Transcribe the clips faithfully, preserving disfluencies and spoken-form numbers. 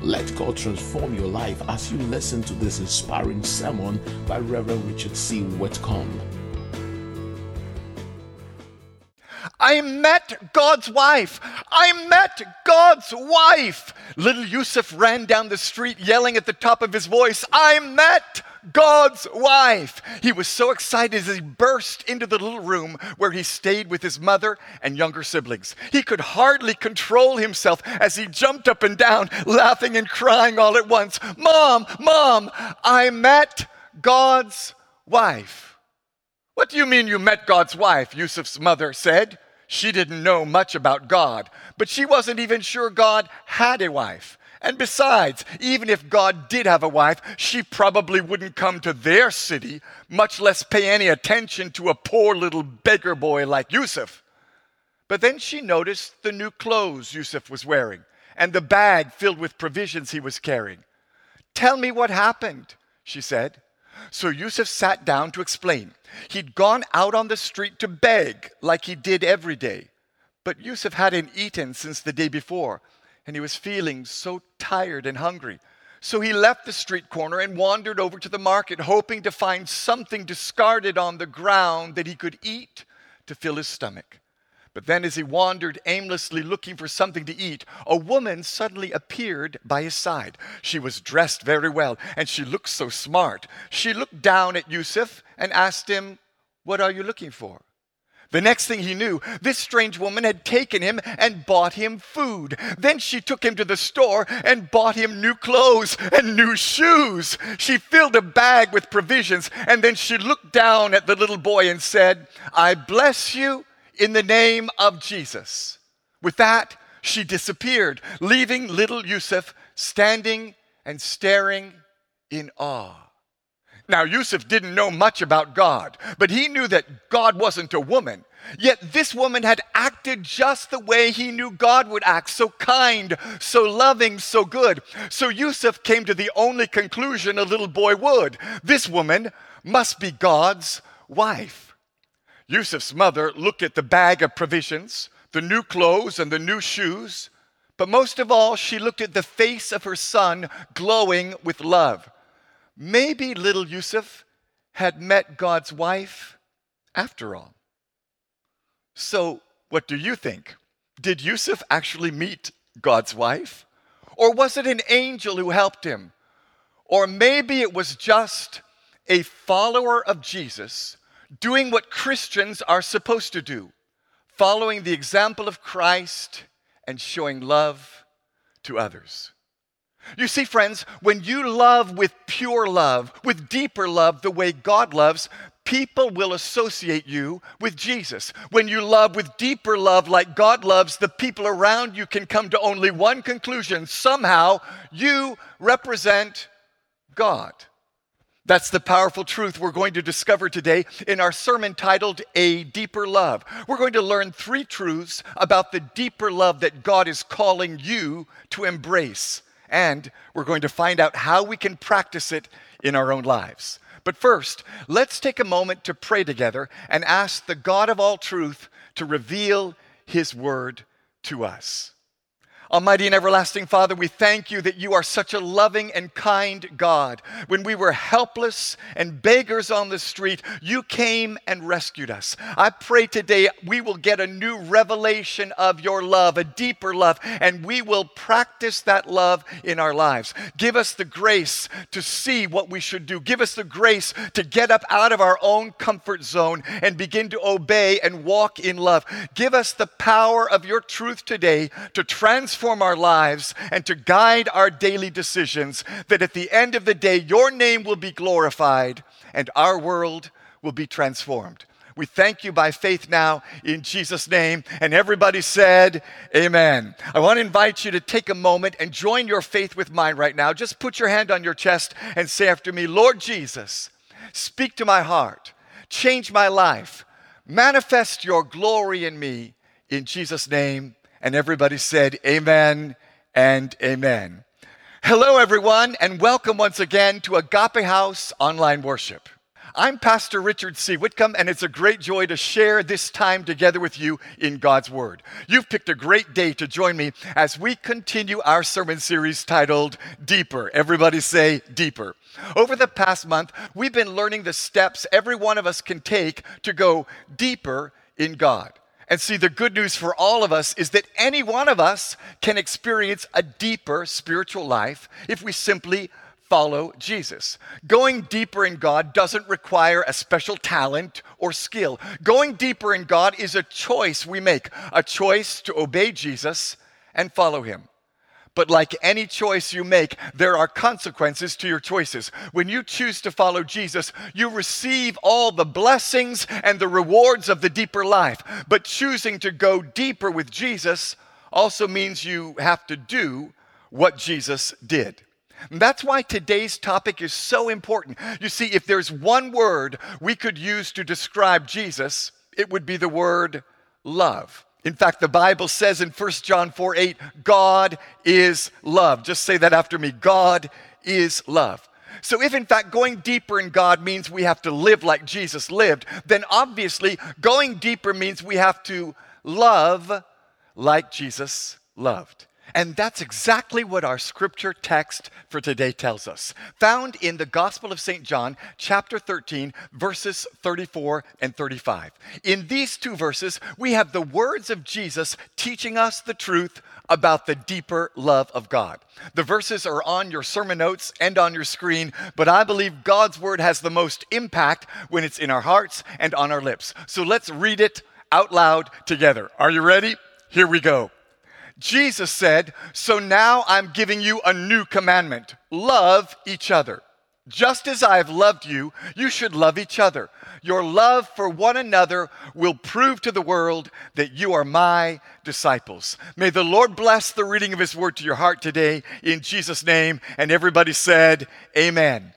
Let God transform your life as you listen to this inspiring sermon by Reverend Richard C. Whitcomb. I met God's wife. I met God's wife. Little Yusuf ran down the street yelling at the top of his voice, I met God's wife. He was so excited as he burst into the little room where he stayed with his mother and younger siblings. He could hardly control himself as he jumped up and down, laughing and crying all at once. Mom, Mom, I met God's wife. What do you mean you met God's wife? Yusuf's mother said. She didn't know much about God, but she wasn't even sure God had a wife. And besides, even if God did have a wife, she probably wouldn't come to their city, much less pay any attention to a poor little beggar boy like Yusuf. But then she noticed the new clothes Yusuf was wearing and the bag filled with provisions he was carrying. Tell me what happened, she said. So Yusuf sat down to explain. He'd gone out on the street to beg like he did every day. But Yusuf hadn't eaten since the day before, and he was feeling so tired and hungry. So he left the street corner and wandered over to the market, hoping to find something discarded on the ground that he could eat to fill his stomach. But then as he wandered aimlessly looking for something to eat, a woman suddenly appeared by his side. She was dressed very well, and she looked so smart. She looked down at Yusuf and asked him, "What are you looking for?" The next thing he knew, this strange woman had taken him and bought him food. Then she took him to the store and bought him new clothes and new shoes. She filled a bag with provisions, and then she looked down at the little boy and said, "I bless you in the name of Jesus." With that, she disappeared, leaving little Yusuf standing and staring in awe. Now, Yusuf didn't know much about God, but he knew that God wasn't a woman. Yet this woman had acted just the way he knew God would act, so kind, so loving, so good. So Yusuf came to the only conclusion a little boy would. This woman must be God's wife. Yusuf's mother looked at the bag of provisions, the new clothes and the new shoes, but most of all, she looked at the face of her son glowing with love. Maybe little Yusuf had met God's wife after all. So, what do you think? Did Yusuf actually meet God's wife? Or was it an angel who helped him? Or maybe it was just a follower of Jesus doing what Christians are supposed to do, following the example of Christ and showing love to others. You see, friends, when you love with pure love, with deeper love, the way God loves, people will associate you with Jesus. When you love with deeper love like God loves, the people around you can come to only one conclusion. Somehow, you represent God. That's the powerful truth we're going to discover today in our sermon titled, A Deeper Love. We're going to learn three truths about the deeper love that God is calling you to embrace. And we're going to find out how we can practice it in our own lives. But first, let's take a moment to pray together and ask the God of all truth to reveal His word to us. Almighty and everlasting Father, we thank you that you are such a loving and kind God. When we were helpless and beggars on the street, you came and rescued us. I pray today we will get a new revelation of your love, a deeper love, and we will practice that love in our lives. Give us the grace to see what we should do. Give us the grace to get up out of our own comfort zone and begin to obey and walk in love. Give us the power of your truth today to transform Transform our lives and to guide our daily decisions, that at the end of the day, your name will be glorified and our world will be transformed. We thank you by faith now in Jesus' name. And everybody said, amen. I want to invite you to take a moment and join your faith with mine right now. Just put your hand on your chest and say after me, Lord Jesus, speak to my heart, change my life, manifest your glory in me in Jesus' name. And everybody said, amen and amen. Hello, everyone, and welcome once again to Agape House Online Worship. I'm Pastor Richard C. Whitcomb, and it's a great joy to share this time together with you in God's Word. You've picked a great day to join me as we continue our sermon series titled Deeper. Everybody say Deeper. Over the past month, we've been learning the steps every one of us can take to go deeper in God. And see, the good news for all of us is that any one of us can experience a deeper spiritual life if we simply follow Jesus. Going deeper in God doesn't require a special talent or skill. Going deeper in God is a choice we make, a choice to obey Jesus and follow him. But like any choice you make, there are consequences to your choices. When you choose to follow Jesus, you receive all the blessings and the rewards of the deeper life. But choosing to go deeper with Jesus also means you have to do what Jesus did. And that's why today's topic is so important. You see, if there's one word we could use to describe Jesus, it would be the word love. In fact, the Bible says in First John four eight, God is love. Just say that after me. God is love. So if in fact going deeper in God means we have to live like Jesus lived, then obviously going deeper means we have to love like Jesus loved. And that's exactly what our scripture text for today tells us. Found in the Gospel of Saint John, chapter thirteen, verses thirty-four and thirty-five. In these two verses, we have the words of Jesus teaching us the truth about the deeper love of God. The verses are on your sermon notes and on your screen, but I believe God's word has the most impact when it's in our hearts and on our lips. So let's read it out loud together. Are you ready? Here we go. Jesus said, "So now I'm giving you a new commandment. Love each other. Just as I have loved you, you should love each other. Your love for one another will prove to the world that you are my disciples." May the Lord bless the reading of his word to your heart today in Jesus' name. And everybody said, amen.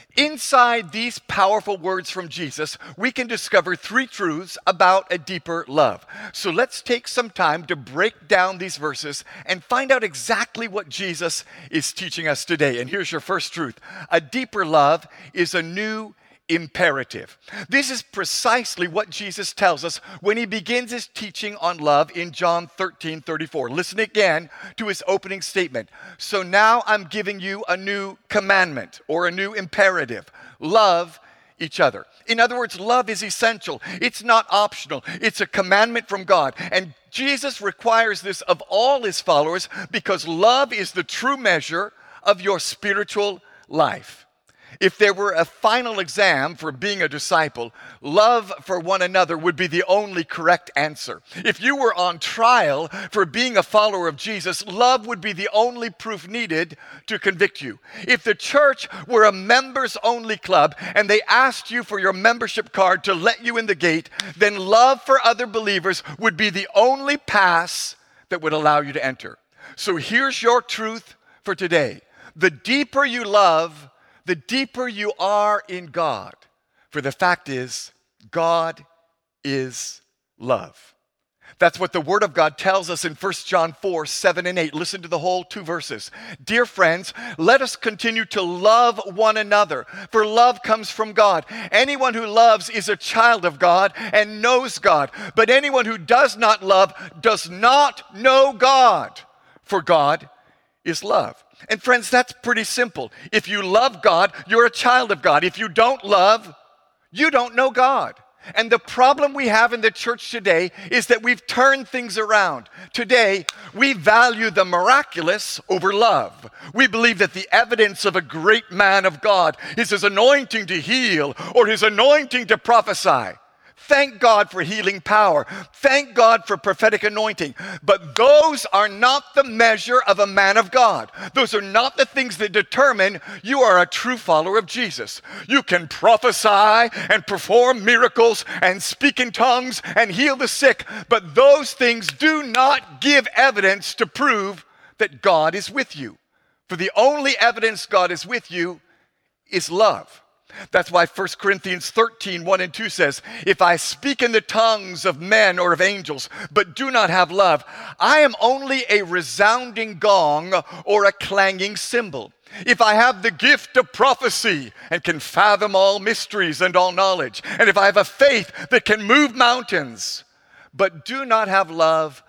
Inside these powerful words from Jesus, we can discover three truths about a deeper love. So let's take some time to break down these verses and find out exactly what Jesus is teaching us today. And here's your first truth. A deeper love is a new imperative. This is precisely what Jesus tells us when he begins his teaching on love in John thirteen thirty-four. Listen again to his opening statement. "So now I'm giving you a new commandment," or a new imperative. Love each other. In other words, love is essential. It's not optional. It's a commandment from God. And Jesus requires this of all his followers because love is the true measure of your spiritual life. If there were a final exam for being a disciple, love for one another would be the only correct answer. If you were on trial for being a follower of Jesus, love would be the only proof needed to convict you. If the church were a members-only club and they asked you for your membership card to let you in the gate, then love for other believers would be the only pass that would allow you to enter. So here's your truth for today. The deeper you love, the deeper you are in God. For the fact is, God is love. That's what the Word of God tells us in First John four, seven and eight. Listen to the whole two verses. "Dear friends, let us continue to love one another, for love comes from God. Anyone who loves is a child of God and knows God. But anyone who does not love does not know God, for God is love." And friends, that's pretty simple. If you love God, you're a child of God. If you don't love, you don't know God. And the problem we have in the church today is that we've turned things around. Today, we value the miraculous over love. We believe that the evidence of a great man of God is his anointing to heal or his anointing to prophesy. Thank God for healing power. Thank God for prophetic anointing. But those are not the measure of a man of God. Those are not the things that determine you are a true follower of Jesus. You can prophesy and perform miracles and speak in tongues and heal the sick, but those things do not give evidence to prove that God is with you. For the only evidence God is with you is love. That's why First Corinthians thirteen, one and two says, if I speak in the tongues of men or of angels, but do not have love, I am only a resounding gong or a clanging cymbal. If I have the gift of prophecy and can fathom all mysteries and all knowledge, and if I have a faith that can move mountains, but do not have love,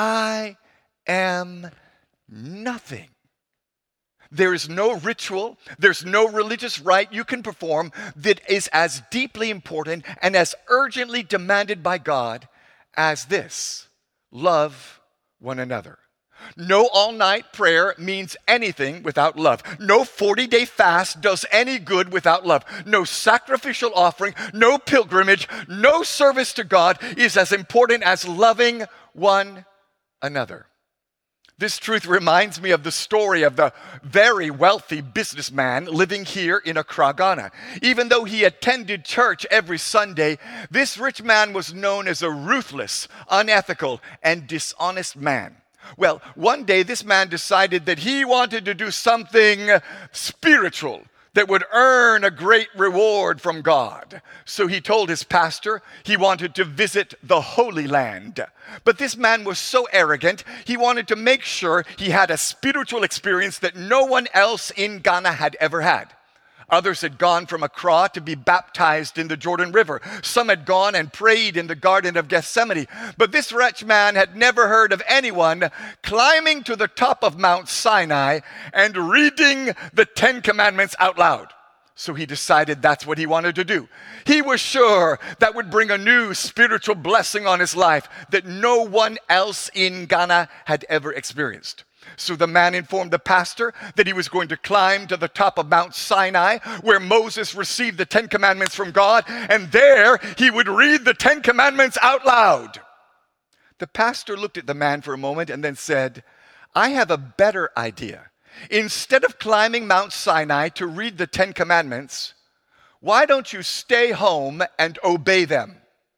I am nothing. There is no ritual, there's no religious rite you can perform that is as deeply important and as urgently demanded by God as this: love one another. No all-night prayer means anything without love. No forty-day fast does any good without love. No sacrificial offering, no pilgrimage, no service to God is as important as loving one another. This truth reminds me of the story of the very wealthy businessman living here in Accra, Ghana. Even though he attended church every Sunday, this rich man was known as a ruthless, unethical, and dishonest man. Well, one day this man decided that he wanted to do something spiritual that would earn a great reward from God. So he told his pastor he wanted to visit the Holy Land. But this man was so arrogant, he wanted to make sure he had a spiritual experience that no one else in Ghana had ever had. Others had gone from Accra to be baptized in the Jordan River. Some had gone and prayed in the Garden of Gethsemane. But this rich man had never heard of anyone climbing to the top of Mount Sinai and reading the Ten Commandments out loud. So he decided that's what he wanted to do. He was sure that would bring a new spiritual blessing on his life that no one else in Ghana had ever experienced. So the man informed the pastor that he was going to climb to the top of Mount Sinai, where Moses received the Ten Commandments from God, and there he would read the Ten Commandments out loud. The pastor looked at the man for a moment and then said, I have a better idea. Instead of climbing Mount Sinai to read the Ten Commandments, why don't you stay home and obey them?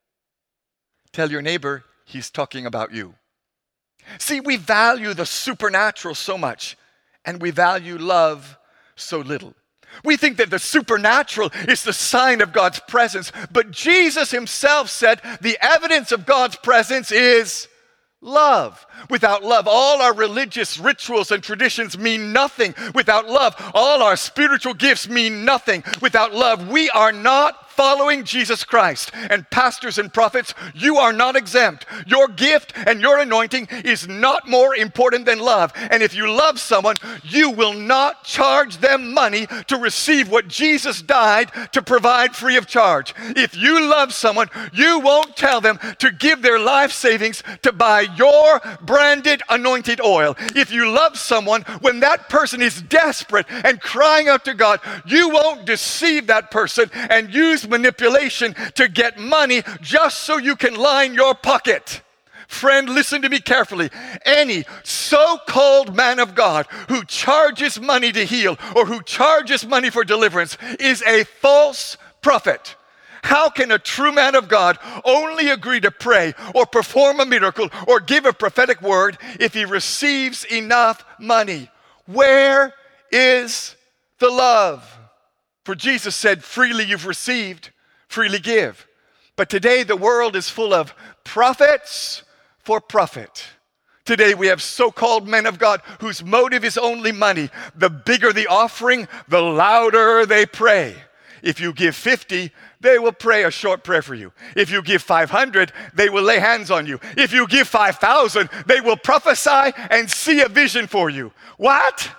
Tell your neighbor he's talking about you. See, we value the supernatural so much, and we value love so little. We think that the supernatural is the sign of God's presence, but Jesus himself said the evidence of God's presence is love. Without love, all our religious rituals and traditions mean nothing. Without love, all our spiritual gifts mean nothing. Without love, we are not following Jesus Christ. And pastors and prophets, you are not exempt. Your gift and your anointing is not more important than love. And if you love someone, you will not charge them money to receive what Jesus died to provide free of charge. If you love someone, you won't tell them to give their life savings to buy your branded anointed oil. If you love someone, when that person is desperate and crying out to God, you won't deceive that person and use manipulation to get money just so you can line your pocket. Friend, listen to me carefully. Any so-called man of God who charges money to heal or who charges money for deliverance is a false prophet. How can a true man of God only agree to pray or perform a miracle or give a prophetic word if he receives enough money? Where is the love? For Jesus said, freely you've received, freely give. But today the world is full of prophets for profit. Today we have so-called men of God whose motive is only money. The bigger the offering, the louder they pray. If you give fifty, they will pray a short prayer for you. If you give five hundred, they will lay hands on you. If you give five thousand, they will prophesy and see a vision for you. What?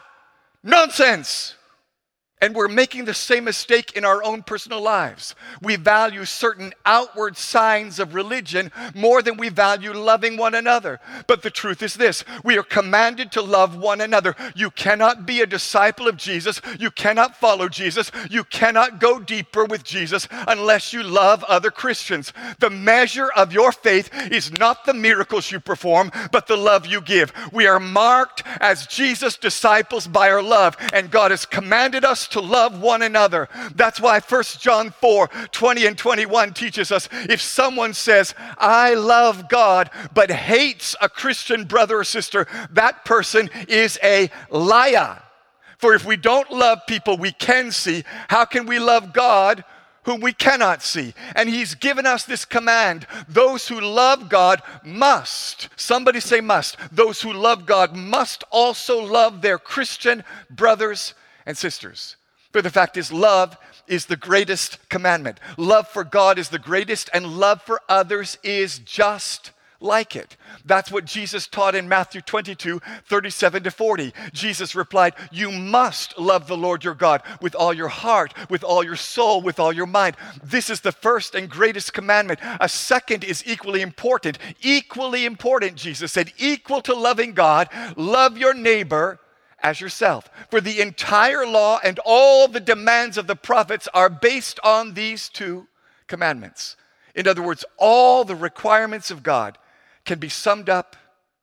Nonsense. And we're making the same mistake in our own personal lives. We value certain outward signs of religion more than we value loving one another. But the truth is this: we are commanded to love one another. You cannot be a disciple of Jesus. You cannot follow Jesus. You cannot go deeper with Jesus unless you love other Christians. The measure of your faith is not the miracles you perform, but the love you give. We are marked as Jesus' disciples by our love, and God has commanded us to love one another. That's why First John four, twenty and twenty-one teaches us, if someone says, I love God, but hates a Christian brother or sister, that person is a liar. For if we don't love people we can see, how can we love God whom we cannot see? And he's given us this command. Those who love God must, somebody say must, those who love God must also love their Christian brothers and sisters. For the fact is, love is the greatest commandment. Love for God is the greatest, and love for others is just like it. That's what Jesus taught in Matthew twenty-two, thirty-seven to forty. Jesus replied, you must love the Lord your God with all your heart, with all your soul, with all your mind. This is the first and greatest commandment. A second is equally important. Equally important, Jesus said, equal to loving God, love your neighbor as yourself. For the entire law and all the demands of the prophets are based on these two commandments. In other words, all the requirements of God can be summed up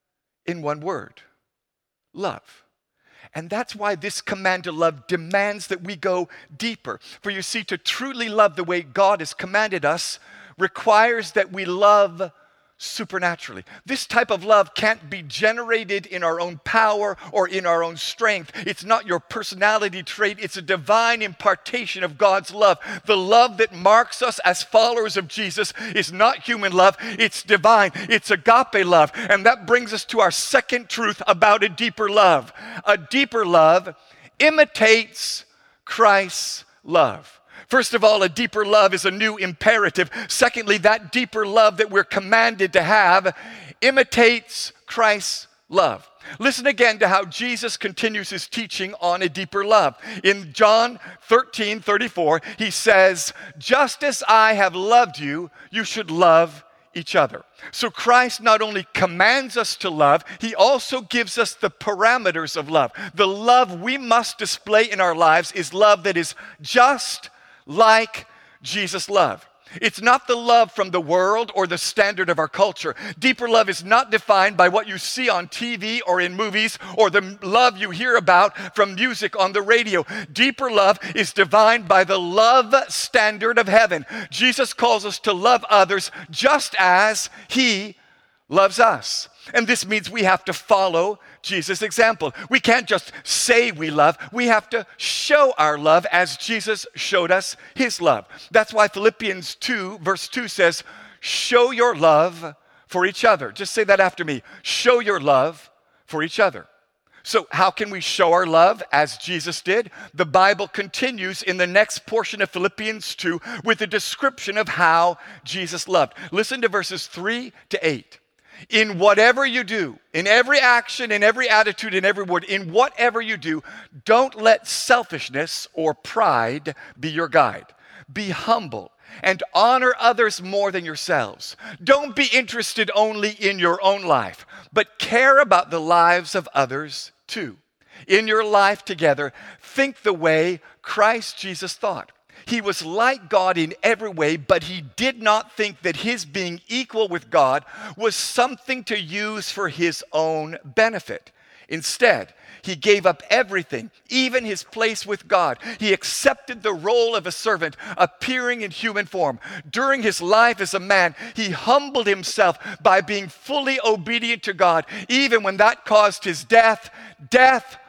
in one word: love. And that's why this command to love demands that we go deeper. For you see, to truly love the way God has commanded us requires that we love supernaturally. This type of love can't be generated in our own power or in our own strength. It's not your personality trait. It's a divine impartation of God's love. The love that marks us as followers of Jesus is not human love. It's divine. It's agape love. And that brings us to our second truth about a deeper love. A deeper love imitates Christ's love. First of all, a deeper love is a new imperative. Secondly, that deeper love that we're commanded to have imitates Christ's love. Listen again to how Jesus continues his teaching on a deeper love. In John thirteen thirty-four, he says, just as I have loved you, you should love each other. So Christ not only commands us to love, he also gives us the parameters of love. The love we must display in our lives is love that is just like Jesus' love. It's not the love from the world or the standard of our culture. Deeper love is not defined by what you see on T V or in movies or the love you hear about from music on the radio. Deeper love is defined by the love standard of heaven. Jesus calls us to love others just as he loves us. And this means we have to follow Jesus' example. We can't just say we love. We have to show our love as Jesus showed us his love. That's why Philippians two, verse two says, show your love for each other. Just say that after me. Show your love for each other. So how can we show our love as Jesus did? The Bible continues in the next portion of Philippians two with a description of how Jesus loved. Listen to verses three to eight. In whatever you do, in every action, in every attitude, in every word, in whatever you do, don't let selfishness or pride be your guide. Be humble and honor others more than yourselves. Don't be interested only in your own life, but care about the lives of others too. In your life together, think the way Christ Jesus thought. He was like God in every way, but he did not think that his being equal with God was something to use for his own benefit. Instead, he gave up everything, even his place with God. He accepted the role of a servant, appearing in human form. During his life as a man, he humbled himself by being fully obedient to God, even when that caused his death, death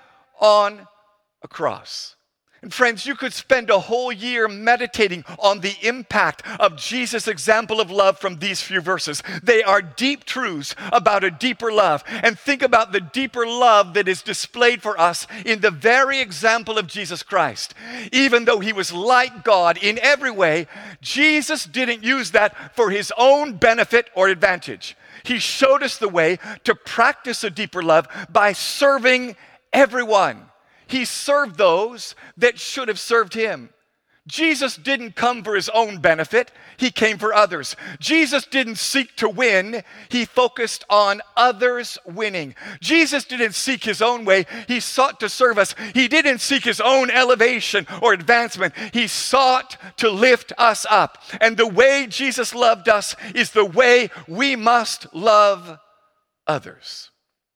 on a cross. And friends, you could spend a whole year meditating on the impact of Jesus' example of love from these few verses. They are deep truths about a deeper love. And think about the deeper love that is displayed for us in the very example of Jesus Christ. Even though he was like God in every way, Jesus didn't use that for his own benefit or advantage. He showed us the way to practice a deeper love by serving everyone. He served those that should have served him. Jesus didn't come for his own benefit. He came for others. Jesus didn't seek to win. He focused on others winning. Jesus didn't seek his own way. He sought to serve us. He didn't seek his own elevation or advancement. He sought to lift us up. And the way Jesus loved us is the way we must love others.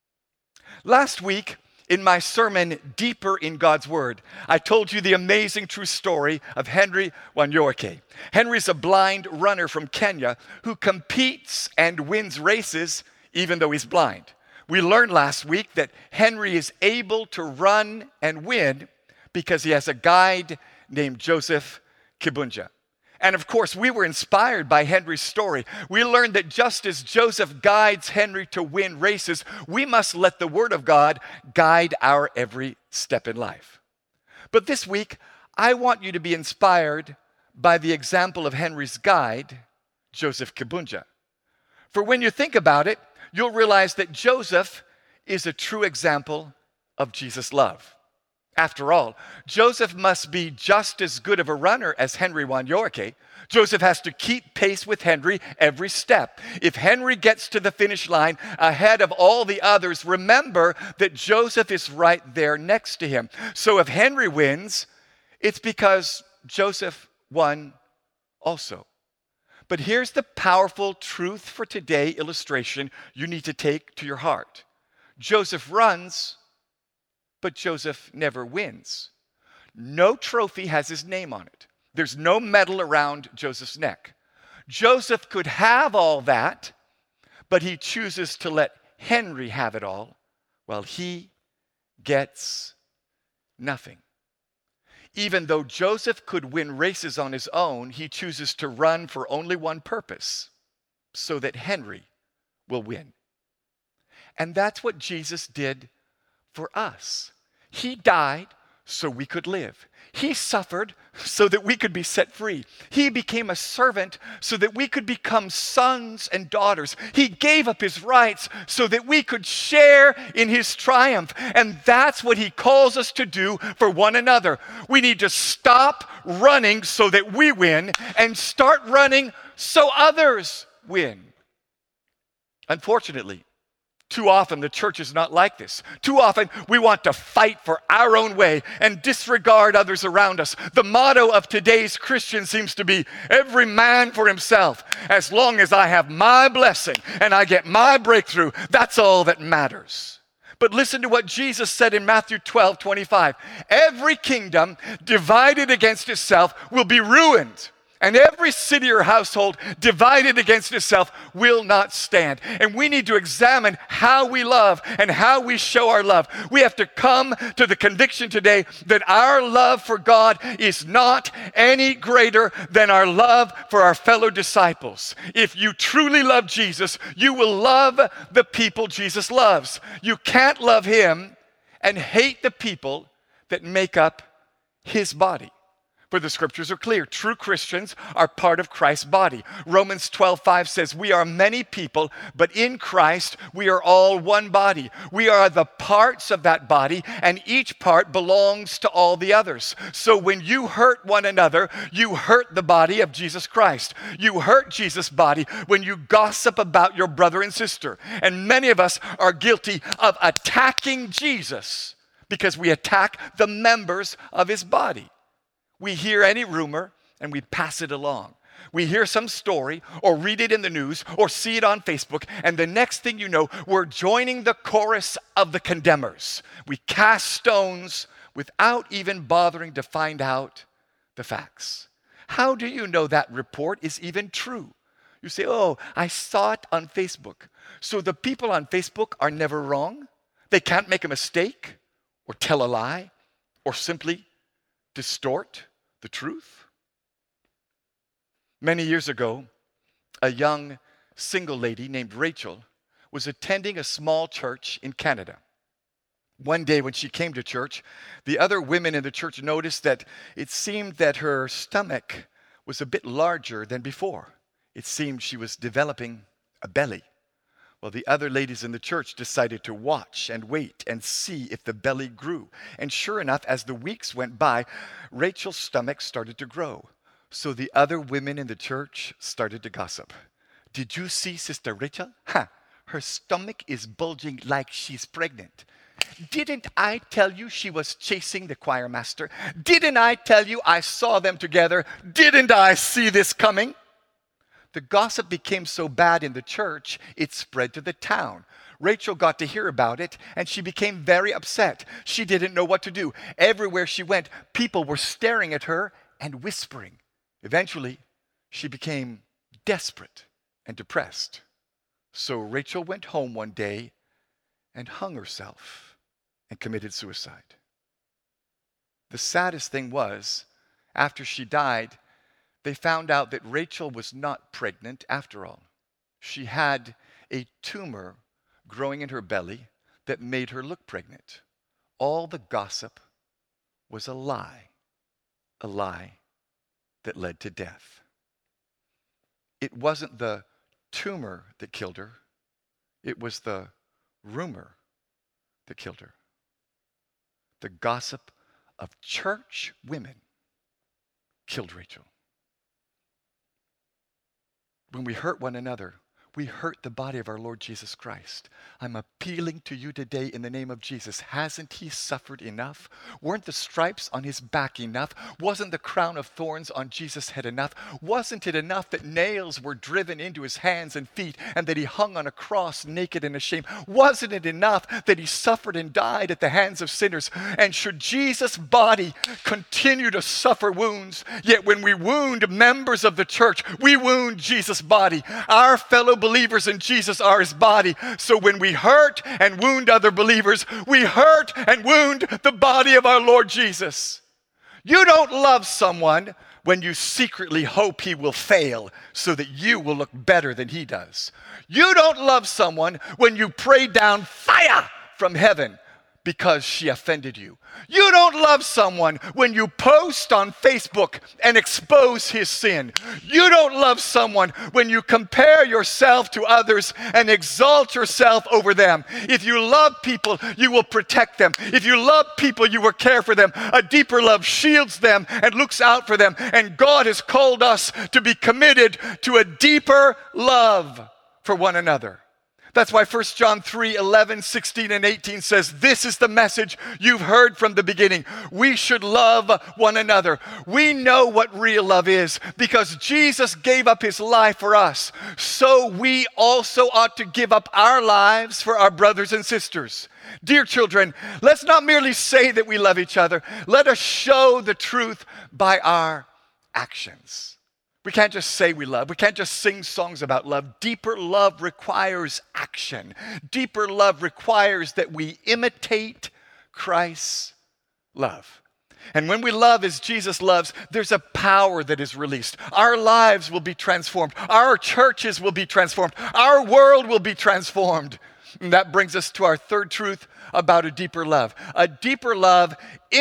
Last week, in my sermon, Deeper in God's Word, I told you the amazing true story of Henry Wanyoike. Henry's a blind runner from Kenya who competes and wins races even though he's blind. We learned last week that Henry is able to run and win because he has a guide named Joseph Kibunja. And of course, we were inspired by Henry's story. We learned that just as Joseph guides Henry to win races, we must let the Word of God guide our every step in life. But this week, I want you to be inspired by the example of Henry's guide, Joseph Kibunja. For when you think about it, you'll realize that Joseph is a true example of Jesus' love. After all, Joseph must be just as good of a runner as Henry Wanyoroke. Joseph has to keep pace with Henry every step. If Henry gets to the finish line ahead of all the others, remember that Joseph is right there next to him. So if Henry wins, it's because Joseph won also. But here's the powerful truth for today illustration you need to take to your heart. Joseph runs, but Joseph never wins. No trophy has his name on it. There's no medal around Joseph's neck. Joseph could have all that, but he chooses to let Henry have it all, while he gets nothing. Even though Joseph could win races on his own, he chooses to run for only one purpose, so that Henry will win. And that's what Jesus did for us. He died so we could live. He suffered so that we could be set free. He became a servant so that we could become sons and daughters. He gave up his rights so that we could share in his triumph. And that's what he calls us to do for one another. We need to stop running so that we win and start running so others win. Unfortunately, too often, the church is not like this. Too often, we want to fight for our own way and disregard others around us. The motto of today's Christian seems to be, every man for himself. As long as I have my blessing and I get my breakthrough, that's all that matters. But listen to what Jesus said in Matthew twelve twenty-five. Every kingdom divided against itself will be ruined. And every city or household divided against itself will not stand. And we need to examine how we love and how we show our love. We have to come to the conviction today that our love for God is not any greater than our love for our fellow disciples. If you truly love Jesus, you will love the people Jesus loves. You can't love him and hate the people that make up his body. For the scriptures are clear. True Christians are part of Christ's body. Romans twelve five says, we are many people, but in Christ we are all one body. We are the parts of that body, and each part belongs to all the others. So when you hurt one another, you hurt the body of Jesus Christ. You hurt Jesus' body when you gossip about your brother and sister. And many of us are guilty of attacking Jesus because we attack the members of his body. We hear any rumor and we pass it along. We hear some story or read it in the news or see it on Facebook, and the next thing you know, we're joining the chorus of the condemners. We cast stones without even bothering to find out the facts. How do you know that report is even true? You say, oh, I saw it on Facebook. So the people on Facebook are never wrong? They can't make a mistake or tell a lie or simply distort the truth? Many years ago, a young single lady named Rachel was attending a small church in Canada. One day when she came to church, the other women in the church noticed that it seemed that her stomach was a bit larger than before. It seemed she was developing a belly. Well, the other ladies in the church decided to watch and wait and see if the belly grew. And sure enough, as the weeks went by, Rachel's stomach started to grow. So the other women in the church started to gossip. Did you see Sister Rachel? Ha! Her stomach is bulging like she's pregnant. Didn't I tell you she was chasing the choir master? Didn't I tell you I saw them together? Didn't I see this coming? The gossip became so bad in the church, it spread to the town. Rachel got to hear about it, and she became very upset. She didn't know what to do. Everywhere she went, people were staring at her and whispering. Eventually, she became desperate and depressed. So Rachel went home one day and hung herself and committed suicide. The saddest thing was, after she died, they found out that Rachel was not pregnant after all. She had a tumor growing in her belly that made her look pregnant. All the gossip was a lie, a lie that led to death. It wasn't the tumor that killed her, it was the rumor that killed her. The gossip of church women killed Rachel. When we hurt one another, we hurt the body of our Lord Jesus Christ. I'm appealing to you today in the name of Jesus. Hasn't he suffered enough? Weren't the stripes on his back enough? Wasn't the crown of thorns on Jesus' head enough? Wasn't it enough that nails were driven into his hands and feet and that he hung on a cross naked and ashamed? Wasn't it enough that he suffered and died at the hands of sinners? And should Jesus' body continue to suffer wounds, yet when we wound members of the church, we wound Jesus' body. Our fellow believers in Jesus are his body. So when we hurt and wound other believers, we hurt and wound the body of our Lord Jesus. You don't love someone when you secretly hope he will fail so that you will look better than he does. You don't love someone when you pray down fire from heaven because she offended you. You don't love someone when you post on Facebook and expose his sin. You don't love someone when you compare yourself to others and exalt yourself over them. If you love people, you will protect them. If you love people, you will care for them. A deeper love shields them and looks out for them. And God has called us to be committed to a deeper love for one another. That's why First John three, eleven, sixteen, and eighteen says, this is the message you've heard from the beginning. We should love one another. We know what real love is because Jesus gave up his life for us. So we also ought to give up our lives for our brothers and sisters. Dear children, let's not merely say that we love each other. Let us show the truth by our actions. We can't just say we love. We can't just sing songs about love. Deeper love requires action. Deeper love requires that we imitate Christ's love. And when we love as Jesus loves, there's a power that is released. Our lives will be transformed. Our churches will be transformed. Our world will be transformed. And that brings us to our third truth about a deeper love. A deeper love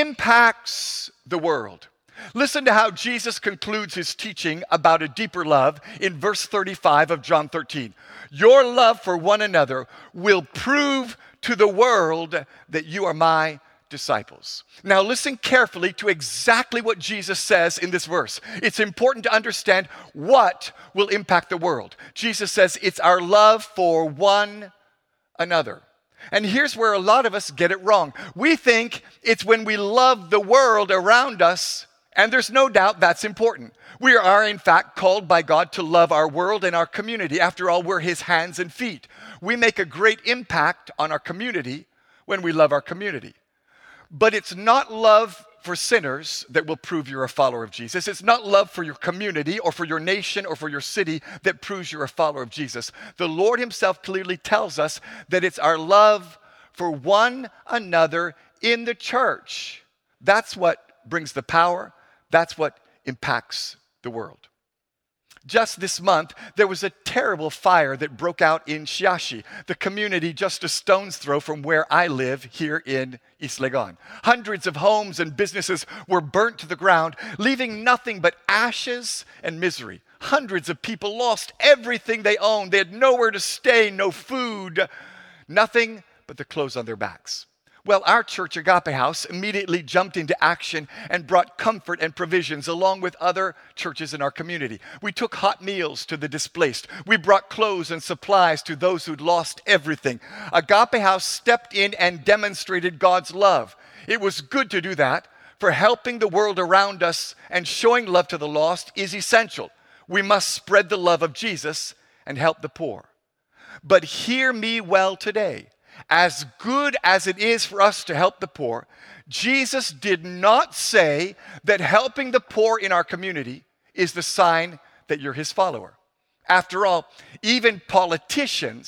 impacts the world. Listen to how Jesus concludes his teaching about a deeper love in verse thirty-five of John thirteen. Your love for one another will prove to the world that you are my disciples. Now listen carefully to exactly what Jesus says in this verse. It's important to understand what will impact the world. Jesus says it's our love for one another. And here's where a lot of us get it wrong. We think it's when we love the world around us. And there's no doubt that's important. We are, in fact, called by God to love our world and our community. After all, we're his hands and feet. We make a great impact on our community when we love our community. But it's not love for sinners that will prove you're a follower of Jesus. It's not love for your community or for your nation or for your city that proves you're a follower of Jesus. The Lord himself clearly tells us that it's our love for one another in the church. That's what brings the power. That's what impacts the world. Just this month, there was a terrible fire that broke out in Shiashi, the community just a stone's throw from where I live here in East Legon. Hundreds of homes and businesses were burnt to the ground, leaving nothing but ashes and misery. Hundreds of people lost everything they owned. They had nowhere to stay, no food, nothing but the clothes on their backs. Well, our church, Agape House, immediately jumped into action and brought comfort and provisions along with other churches in our community. We took hot meals to the displaced. We brought clothes and supplies to those who'd lost everything. Agape House stepped in and demonstrated God's love. It was good to do that, for helping the world around us and showing love to the lost is essential. We must spread the love of Jesus and help the poor. But hear me well today. As good as it is for us to help the poor, Jesus did not say that helping the poor in our community is the sign that you're his follower. After all, even politicians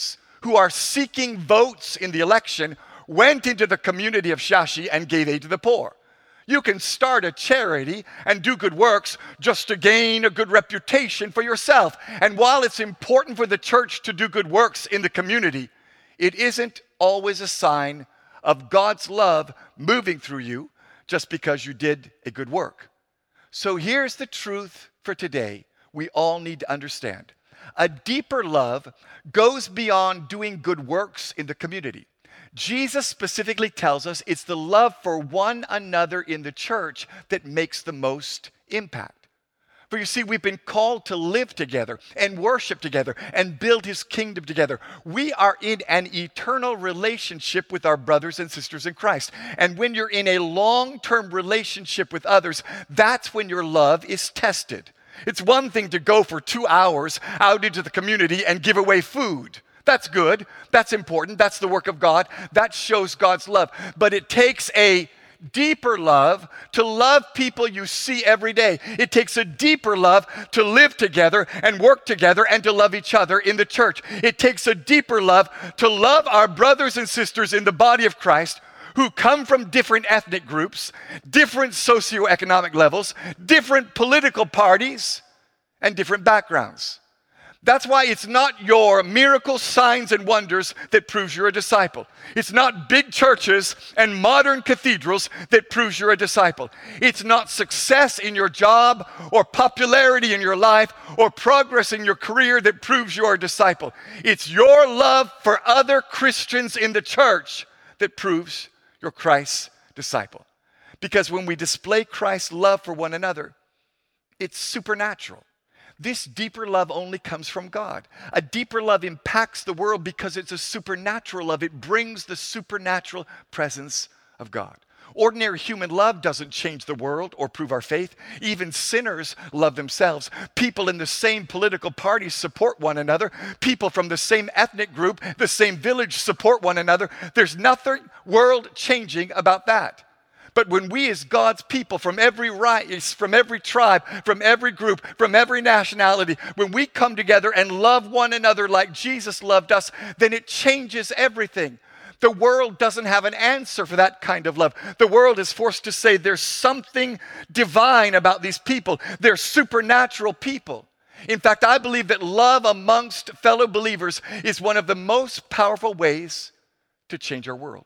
who are seeking votes in the election went into the community of Shashi and gave aid to the poor. You can start a charity and do good works just to gain a good reputation for yourself. And while it's important for the church to do good works in the community, it isn't always a sign of God's love moving through you just because you did a good work. So here's the truth for today we all need to understand. A deeper love goes beyond doing good works in the community. Jesus specifically tells us it's the love for one another in the church that makes the most impact. For you see, we've been called to live together and worship together and build his kingdom together. We are in an eternal relationship with our brothers and sisters in Christ. And when you're in a long-term relationship with others, that's when your love is tested. It's one thing to go for two hours out into the community and give away food. That's good. That's important. That's the work of God. That shows God's love. But it takes a deeper love to love people you see every day. It takes a deeper love to live together and work together and to love each other in the church. It takes a deeper love to love our brothers and sisters in the body of Christ who come from different ethnic groups, different socioeconomic levels, different political parties, and different backgrounds. That's why it's not your miracles, signs, and wonders that proves you're a disciple. It's not big churches and modern cathedrals that proves you're a disciple. It's not success in your job or popularity in your life or progress in your career that proves you're a disciple. It's your love for other Christians in the church that proves you're Christ's disciple. Because when we display Christ's love for one another, it's supernatural. This deeper love only comes from God. A deeper love impacts the world because it's a supernatural love. It brings the supernatural presence of God. Ordinary human love doesn't change the world or prove our faith. Even sinners love themselves. People in the same political party support one another. People from the same ethnic group, the same village support one another. There's nothing world-changing about that. But when we as God's people from every race, from every tribe, from every group, from every nationality, when we come together and love one another like Jesus loved us, then it changes everything. The world doesn't have an answer for that kind of love. The world is forced to say there's something divine about these people. They're supernatural people. In fact, I believe that love amongst fellow believers is one of the most powerful ways to change our world.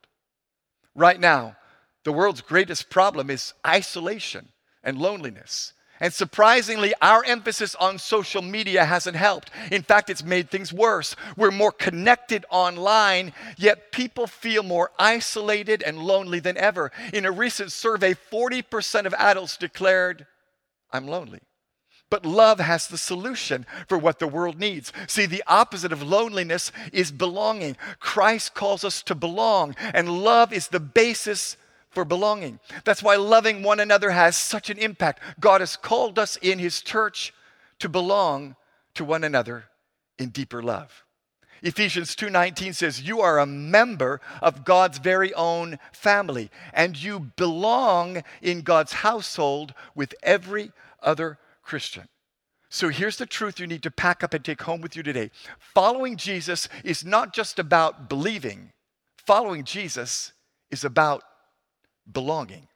Right now, the world's greatest problem is isolation and loneliness. And surprisingly, our emphasis on social media hasn't helped. In fact, it's made things worse. We're more connected online, yet people feel more isolated and lonely than ever. In a recent survey, forty percent of adults declared, "I'm lonely." But love has the solution for what the world needs. See, the opposite of loneliness is belonging. Christ calls us to belong, and love is the basis for belonging. That's why loving one another has such an impact. God has called us in his church to belong to one another in deeper love. Ephesians two nineteen says, you are a member of God's very own family, and you belong in God's household with every other Christian. So here's the truth you need to pack up and take home with you today. Following Jesus is not just about believing. Following Jesus is about belonging.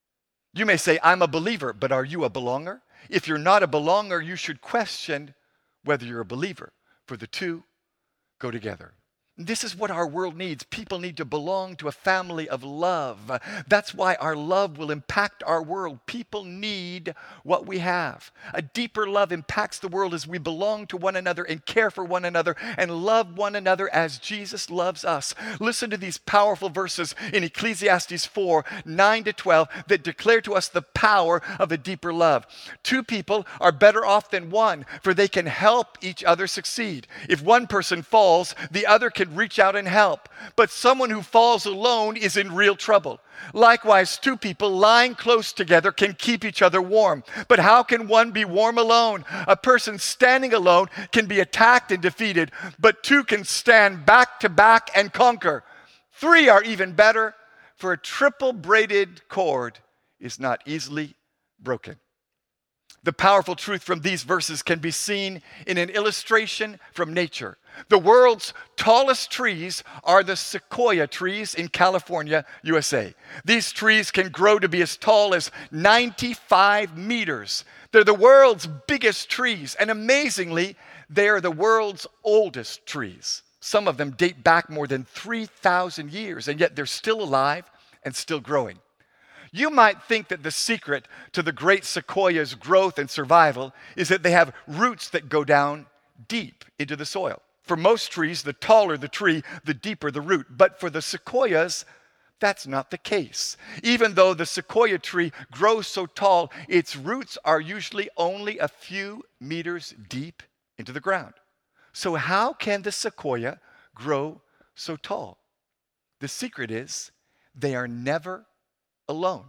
You may say, I'm a believer, but are you a belonger? If you're not a belonger, you should question whether you're a believer, for the two go together. This is what our world needs. People need to belong to a family of love. That's why our love will impact our world. People need what we have. A deeper love impacts the world as we belong to one another and care for one another and love one another as Jesus loves us. Listen to these powerful verses in Ecclesiastes four, nine to twelve that declare to us the power of a deeper love. Two people are better off than one, for they can help each other succeed. If one person falls, the other can reach out and help. But someone who falls alone is in real trouble. Likewise, two people lying close together can keep each other warm. But how can one be warm alone? A person standing alone can be attacked and defeated, but two can stand back to back and conquer. Three are even better, for a triple braided cord is not easily broken. The powerful truth from these verses can be seen in an illustration from nature. The world's tallest trees are the sequoia trees in California, U S A. These trees can grow to be as tall as ninety-five meters. They're the world's biggest trees, and amazingly, they are the world's oldest trees. Some of them date back more than three thousand years, and yet they're still alive and still growing. You might think that the secret to the great sequoia's growth and survival is that they have roots that go down deep into the soil. For most trees, the taller the tree, the deeper the root. But for the sequoias, that's not the case. Even though the sequoia tree grows so tall, its roots are usually only a few meters deep into the ground. So how can the sequoia grow so tall? The secret is they are never alone.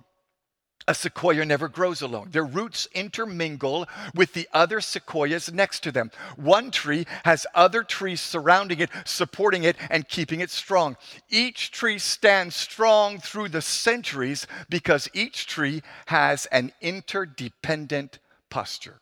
A sequoia never grows alone. Their roots intermingle with the other sequoias next to them. One tree has other trees surrounding it, supporting it, and keeping it strong. Each tree stands strong through the centuries because each tree has an interdependent posture.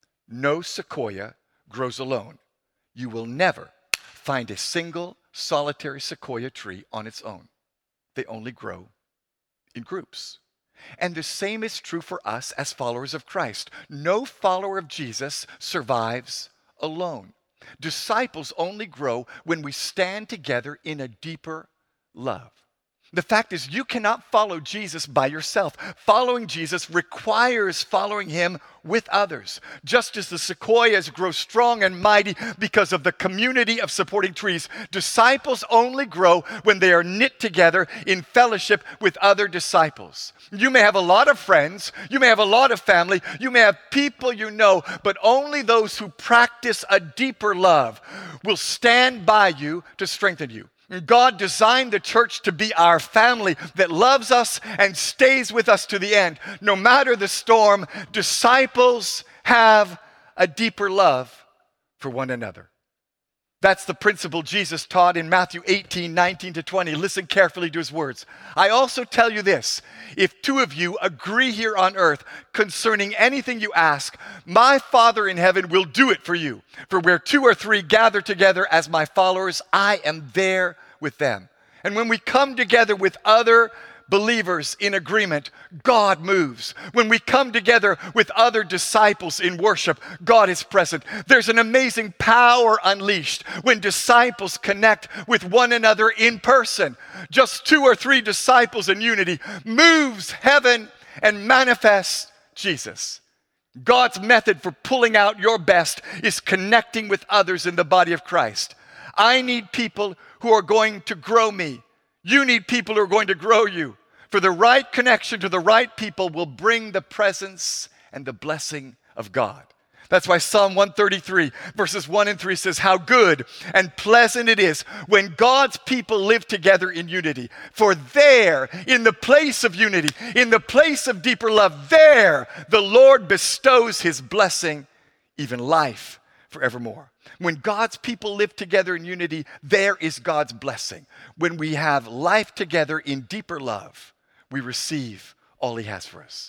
No sequoia grows alone. You will never find a single solitary sequoia tree on its own. They only grow in groups. And the same is true for us as followers of Christ. No follower of Jesus survives alone. Disciples only grow when we stand together in a deeper love. The fact is, you cannot follow Jesus by yourself. Following Jesus requires following him with others. Just as the sequoias grow strong and mighty because of the community of supporting trees, disciples only grow when they are knit together in fellowship with other disciples. You may have a lot of friends, you may have a lot of family, you may have people you know, but only those who practice a deeper love will stand by you to strengthen you. God designed the church to be our family that loves us and stays with us to the end. No matter the storm, disciples have a deeper love for one another. That's the principle Jesus taught in Matthew eighteen, nineteen to twenty. Listen carefully to his words. I also tell you this, if two of you agree here on earth concerning anything you ask, my Father in heaven will do it for you. For where two or three gather together as my followers, I am there with them. And when we come together with other believers in agreement, God moves. When we come together with other disciples in worship, God is present. There's an amazing power unleashed when disciples connect with one another in person. Just two or three disciples in unity moves heaven and manifests Jesus. God's method for pulling out your best is connecting with others in the body of Christ. I need people who are going to grow me. You need people who are going to grow you. For the right connection to the right people will bring the presence and the blessing of God. That's why Psalm one thirty-three, verses one and three says, how good and pleasant it is when God's people live together in unity. For there, in the place of unity, in the place of deeper love, there the Lord bestows his blessing, even life forevermore. When God's people live together in unity, there is God's blessing. When we have life together in deeper love, we receive all he has for us.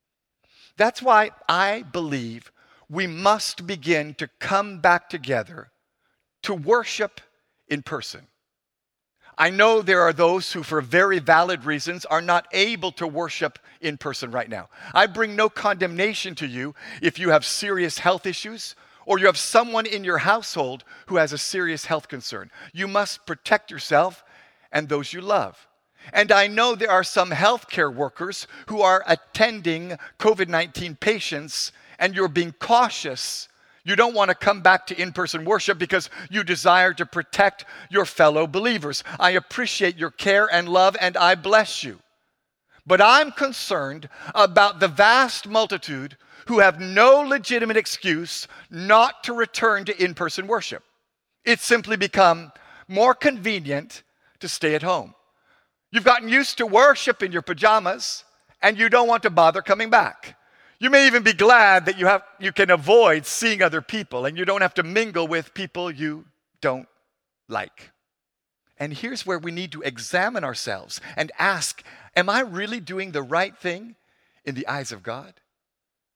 That's why I believe we must begin to come back together to worship in person. I know there are those who, for very valid reasons, are not able to worship in person right now. I bring no condemnation to you if you have serious health issues or you have someone in your household who has a serious health concern. You must protect yourself and those you love. And I know there are some healthcare workers who are attending covid nineteen patients and you're being cautious. You don't want to come back to in-person worship because you desire to protect your fellow believers. I appreciate your care and love and I bless you. But I'm concerned about the vast multitude who have no legitimate excuse not to return to in-person worship. It's simply become more convenient to stay at home. You've gotten used to worship in your pajamas, and you don't want to bother coming back. You may even be glad that you have you can avoid seeing other people, and you don't have to mingle with people you don't like. And here's where we need to examine ourselves and ask, am I really doing the right thing in the eyes of God?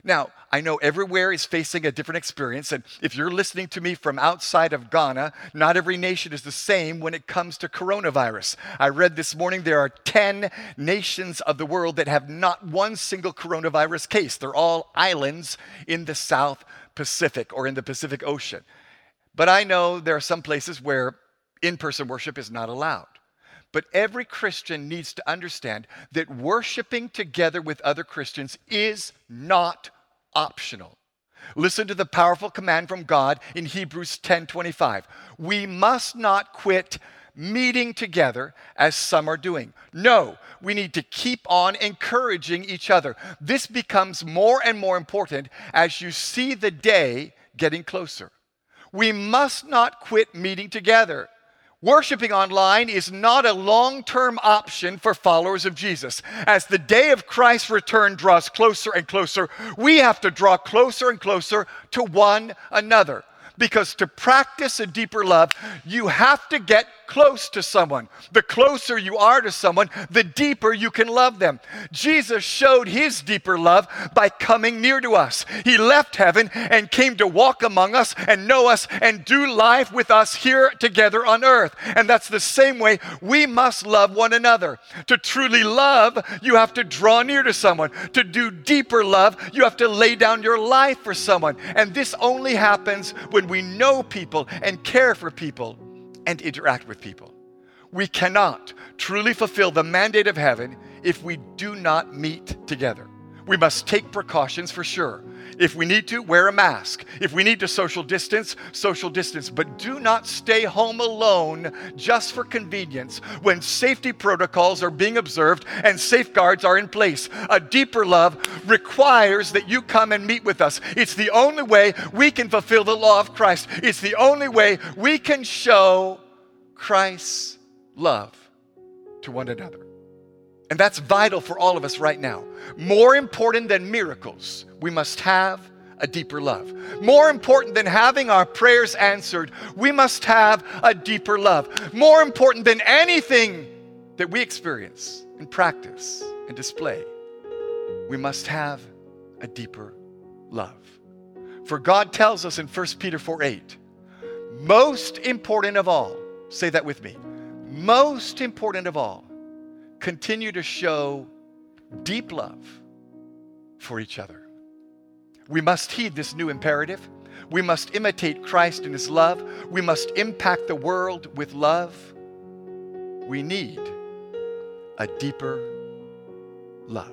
Now, I know everywhere is facing a different experience, and if you're listening to me from outside of Ghana, not every nation is the same when it comes to coronavirus. I read this morning there are ten nations of the world that have not one single coronavirus case. They're all islands in the South Pacific or in the Pacific Ocean. But I know there are some places where in-person worship is not allowed. But every Christian needs to understand that worshiping together with other Christians is not optional. Listen to the powerful command from God in Hebrews ten twenty-five. We must not quit meeting together as some are doing. No, we need to keep on encouraging each other. This becomes more and more important as you see the day getting closer. We must not quit meeting together. Worshiping online is not a long-term option for followers of Jesus. As the day of Christ's return draws closer and closer, we have to draw closer and closer to one another. Because to practice a deeper love, you have to get close to someone. The closer you are to someone, the deeper you can love them. Jesus showed his deeper love by coming near to us. He left heaven and came to walk among us and know us and do life with us here together on earth. And that's the same way we must love one another. To truly love, you have to draw near to someone. To do deeper love, you have to lay down your life for someone. And this only happens when we know people and care for people and interact with people. We cannot truly fulfill the mandate of heaven if we do not meet together. We must take precautions for sure. If we need to, wear a mask. If we need to social distance, social distance. But do not stay home alone just for convenience when safety protocols are being observed and safeguards are in place. A deeper love requires that you come and meet with us. It's the only way we can fulfill the law of Christ. It's the only way we can show Christ's love to one another. And that's vital for all of us right now. More important than miracles, we must have a deeper love. More important than having our prayers answered, we must have a deeper love. More important than anything that we experience and practice and display, we must have a deeper love. For God tells us in First Peter four eight, most important of all, say that with me, most important of all, continue to show deep love for each other. We must heed this new imperative. We must imitate Christ in his love. We must impact the world with love. We need a deeper love.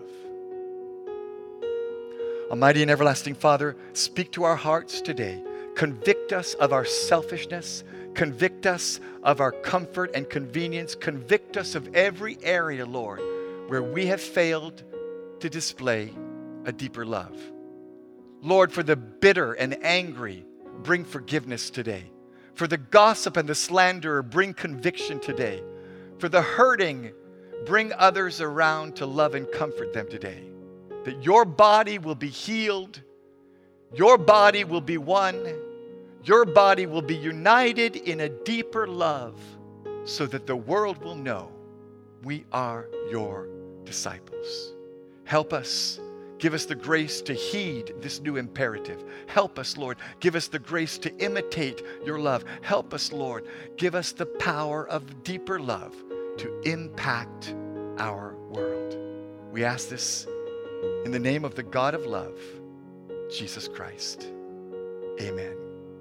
Almighty and everlasting Father, speak to our hearts today. Convict us of our selfishness. Convict us of our comfort and convenience. Convict us of every area, Lord, where we have failed to display a deeper love. Lord, for the bitter and angry, bring forgiveness today. For the gossip and the slanderer, bring conviction today. For the hurting, bring others around to love and comfort them today. That your body will be healed. Your body will be one. Your body will be united in a deeper love so that the world will know we are your disciples. Help us. Give us the grace to heed this new imperative. Help us, Lord. Give us the grace to imitate your love. Help us, Lord. Give us the power of deeper love to impact our world. We ask this in the name of the God of love, Jesus Christ. Amen.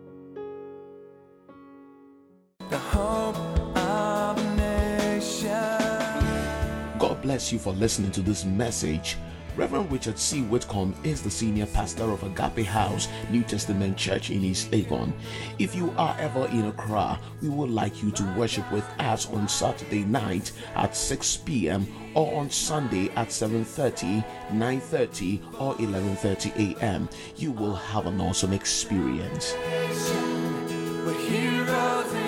The hope of a nation. God bless you for listening to this message. Reverend Richard C. Whitcomb is the senior pastor of Agape House New Testament Church in East Legon. If you are ever in Accra, we would like you to worship with us on Saturday night at six p.m. or on Sunday at seven thirty, nine thirty, or eleven thirty a.m. You will have an awesome experience. We're heroes.